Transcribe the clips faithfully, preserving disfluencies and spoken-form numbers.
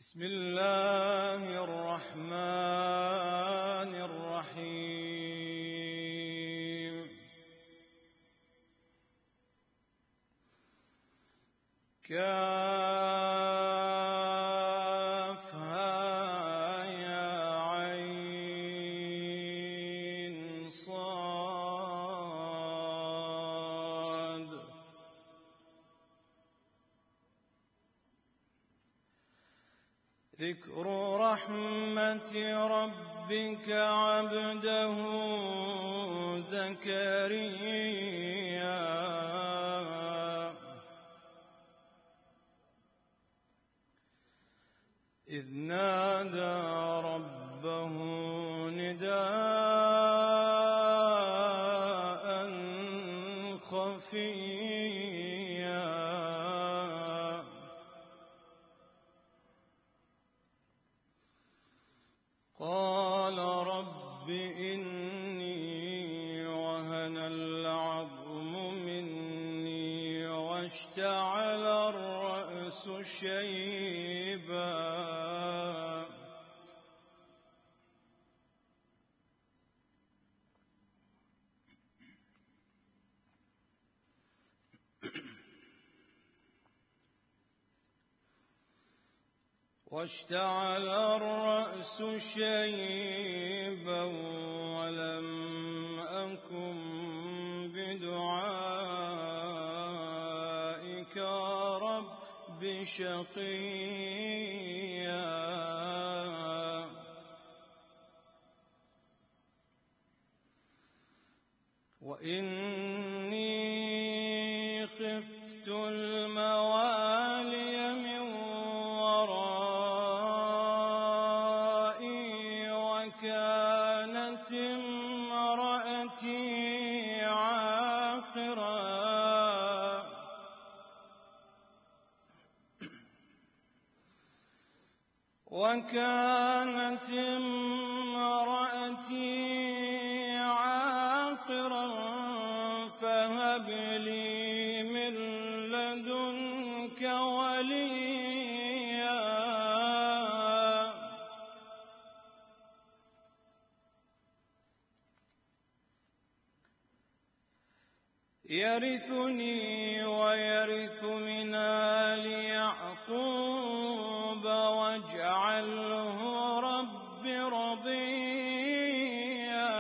بسم الله الرحمن الرحيم. كافها يا عين صاد. ذكر رحمة ربك عبده زكريا إذ نادى ربه نداء خفيا قال رب إني وهن العظم مني واشتعل الرأس شيبا واشتعل الرأس شيبا ولم أكن بدعائك رب شقيا وإني خفت الموالي من كانت امرأتي عاقرا وكانت امرأتي عاقرا فهب لي من لدنك وليا يرثني ويرث من آل يعقوب واجعله رب رضيا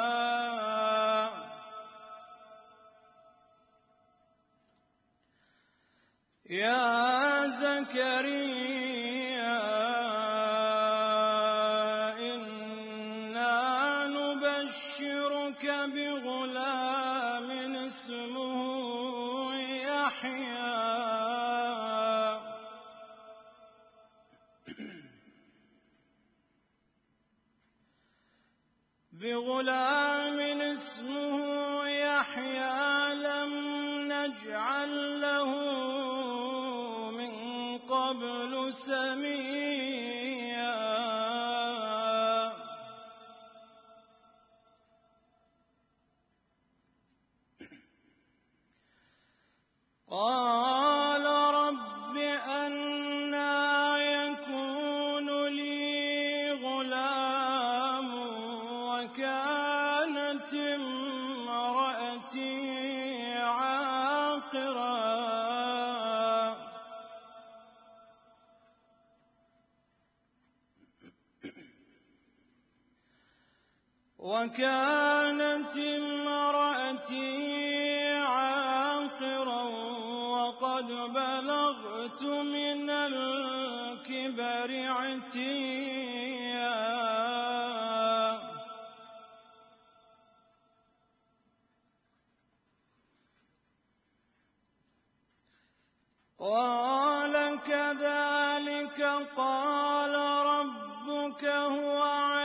يا زكريا إنا نبشرك بغلام اسمه يحيى بغلام اسمه يحيى لم نجعل له من قبل سميا قال رب أنى يكون لي غلام وكانت امرأتي عاقرا وكانت امرأتي عاقرا وقد بلغت من الكبر عتيا قال كذلك قال ربك هو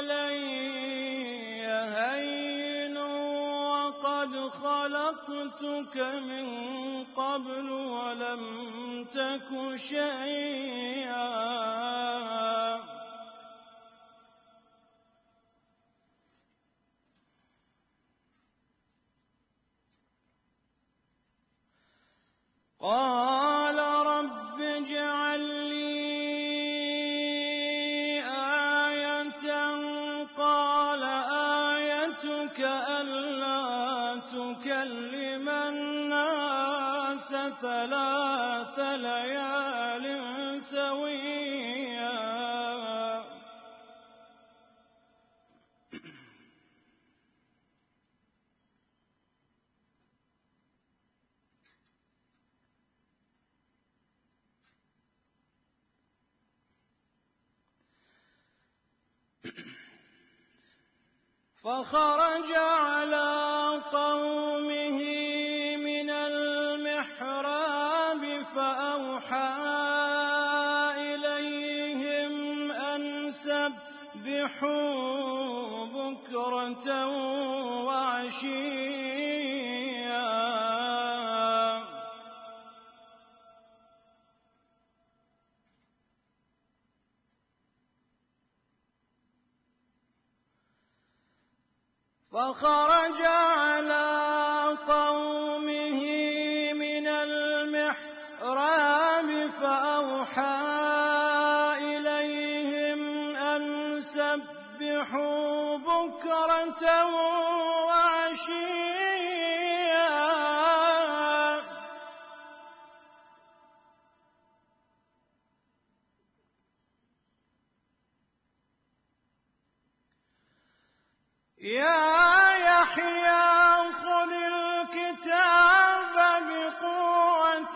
علي هين وقد خلقتك من قبل ولم تك شيئا قال رب اجعل لي ثلاث ليال سويا فخرج على قومه من المحراب فأوحى إليهم أن سبحوا بكرة وعشيا فخرج على قومه من المحراب فأوحى إليهم أن سبحوا بكرة وعشيا يا يحيى خذ الكتاب بقوة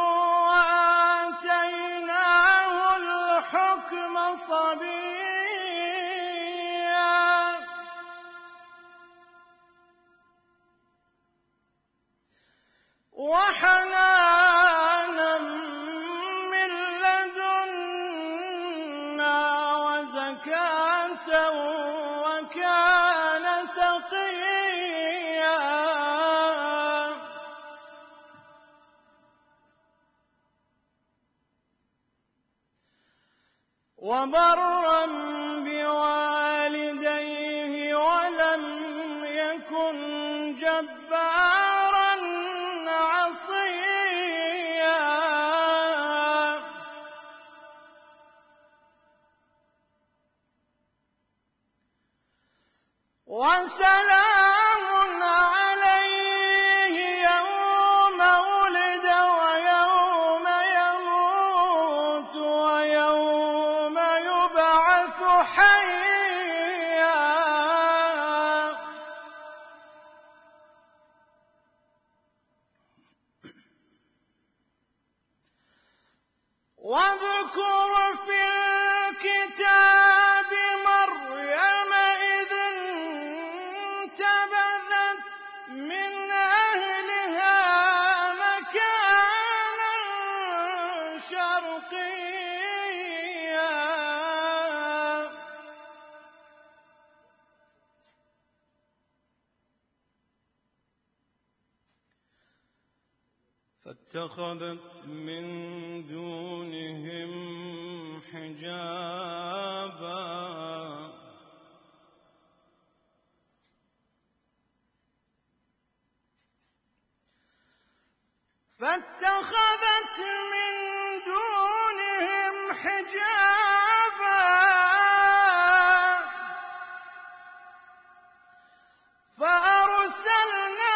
وآتيناه الحكم صبيا وحنانا من لدنا وزكاة وكان تقيا وبرا بوالديه ولم يكن جبارا عصيا وسلام عليه يوم ولد ويوم يموت ويوم يبعث حيا واذكر في الكتاب مريم إذ انتبذت من أهلها مكانا شرقيا فاتخذت من دونهم حجابا فاتخذت من دونهم حجابا فأرسلنا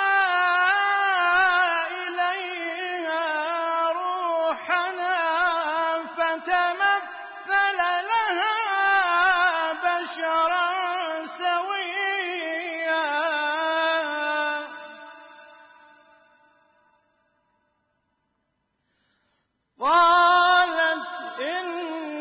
إليها روحنا فتمثل لها بشرا سويا قالت إن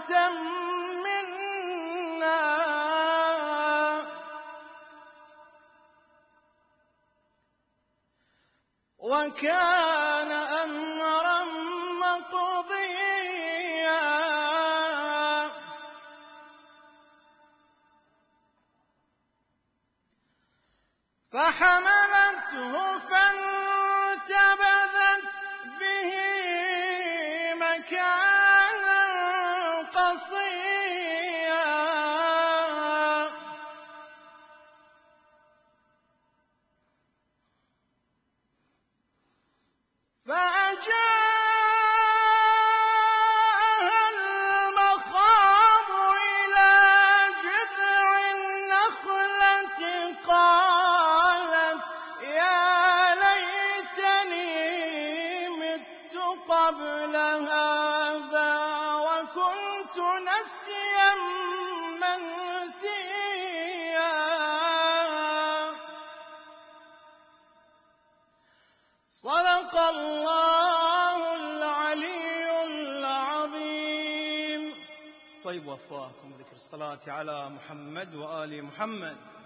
رحمة منا، وكان أمرا مقضيا. فحملته فانتبذت به مكانا قصيا. فأجاءها المخاض إلى جذع النخلة قالت يا ليتني مت قبل هذا وكنت نسيا منسيا. صدق الله العلي العظيم. طيب أفواهكم بذكر الصلاة على محمد وآل محمد.